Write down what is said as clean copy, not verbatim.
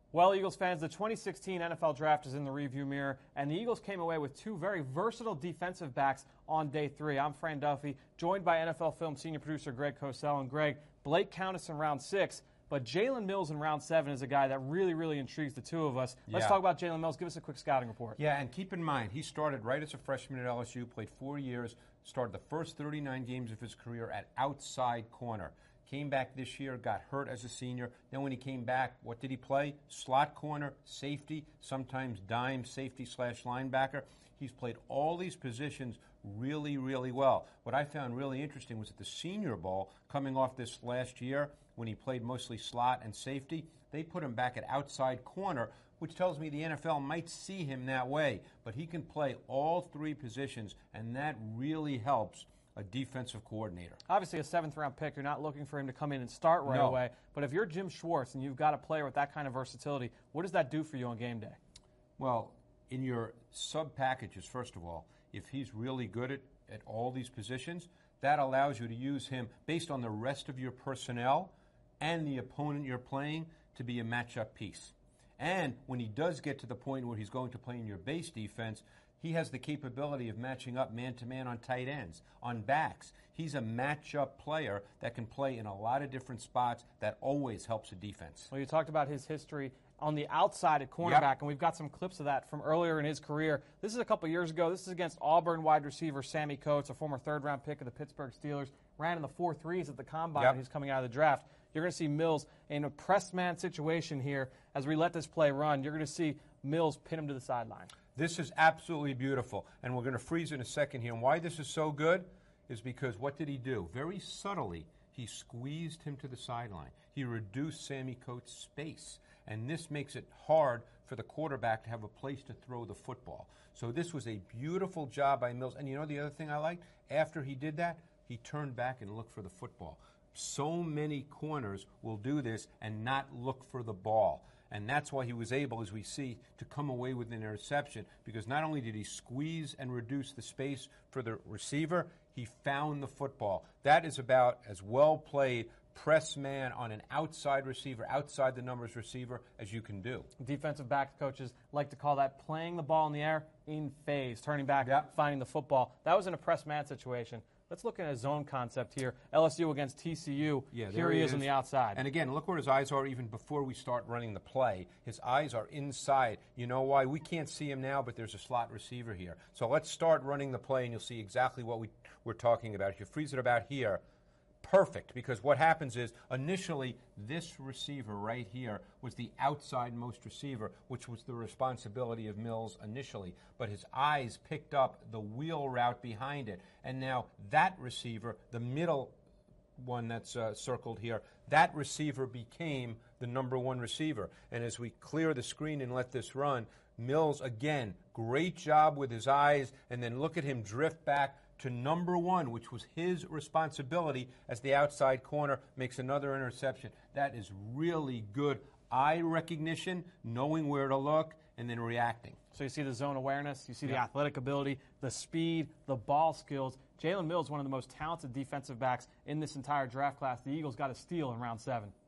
Well, Eagles fans, the 2016 NFL Draft is in the rearview mirror, and the Eagles came away with two very versatile defensive backs on day three. I'm Fran Duffy, joined by NFL Film senior producer Greg Cosell. And Greg, Blake Countess in round 6, but Jalen Mills in round 7 is a guy that really intrigues the two of us. Let's talk about Jalen Mills. Give us a quick scouting report. Yeah, and keep in mind, he started right as a freshman at LSU, played 4 years, started the first 39 games of his career at outside corner. Came back this year, got hurt as a senior. Then when he came back, what did he play? Slot corner, safety, sometimes dime safety / linebacker. He's played all these positions really well. What I found really interesting was at the Senior Bowl, coming off this last year, when he played mostly slot and safety, they put him back at outside corner, which tells me the NFL might see him that way. But he can play all three positions, and that really helps a defensive coordinator. Obviously, a 7th-round pick, you're not looking for him to come in and start right away. But if you're Jim Schwartz and you've got a player with that kind of versatility, what does that do for you on game day? Well, in your sub-packages, first of all, if he's really good at all these positions, that allows you to use him based on the rest of your personnel and the opponent you're playing to be a matchup piece. And when he does get to the point where he's going to play in your base defense, he has the capability of matching up man-to-man on tight ends, on backs. He's a matchup player that can play in a lot of different spots. That always helps a defense. Well, you talked about his history on the outside at cornerback, and we've got some clips of that from earlier in his career. This is a couple years ago. This is against Auburn wide receiver Sammy Coates, a former 3rd-round pick of the Pittsburgh Steelers. Ran in the 4.3s at the combine when he's coming out of the draft. You're going to see Mills in a press man situation here as we let this play run. You're going to see Mills pin him to the sideline. This is absolutely beautiful, and we're going to freeze in a second here. And why this is so good is because what did he do? Very subtly, he squeezed him to the sideline. He reduced Sammy Coates' space, and this makes it hard for the quarterback to have a place to throw the football. So this was a beautiful job by Mills. And you know the other thing I liked? After he did that, he turned back and looked for the football. So many corners will do this and not look for the ball. And that's why he was able, as we see, to come away with an interception, because not only did he squeeze and reduce the space for the receiver, he found the football. That is about as well played press man on an outside receiver, outside the numbers receiver, as you can do. Defensive back coaches like to call that playing the ball in the air in phase, turning back, finding the football. That was in a press man situation. Let's look at a zone concept here. LSU against TCU. Here he is on the outside. And again, look where his eyes are even before we start running the play. His eyes are inside. You know why? We can't see him now, but there's a slot receiver here. So let's start running the play, and you'll see exactly what we're talking about. If you freeze it about here, perfect, because what happens is initially this receiver right here was the outside most receiver, which was the responsibility of Mills initially, but his eyes picked up the wheel route behind it, and now that receiver, the middle one that's circled here, that receiver became the number 1 receiver. And as we clear the screen and let this run, Mills, again, great job with his eyes, and then look at him drift back to number 1, which was his responsibility as the outside corner, makes another interception. That is really good eye recognition, knowing where to look, and then reacting. So you see the zone awareness, you see the athletic ability, the speed, the ball skills. Jalen Mills, one of the most talented defensive backs in this entire draft class. The Eagles got a steal in round 7.